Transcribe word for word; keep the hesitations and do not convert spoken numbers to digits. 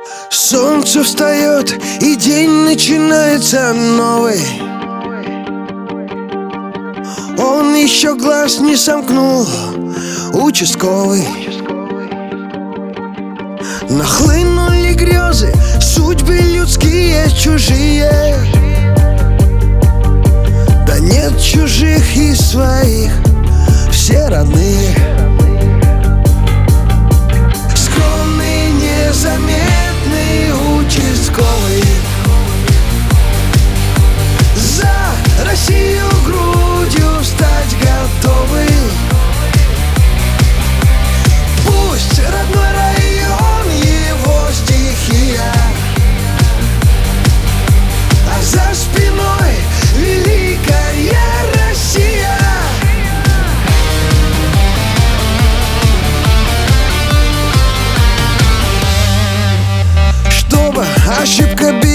Солнце встает, и день начинается новый. Он еще глаз не сомкнул, участковый. Нахлынули грезы, судьбы людские чужие. Да нет чужих и своих, все родные. Скромный, незаметный участковый, за Россию грудью стать готовый. Пусть родной район его стихия, а за спиной великая Россия. Чтобы ошибка бить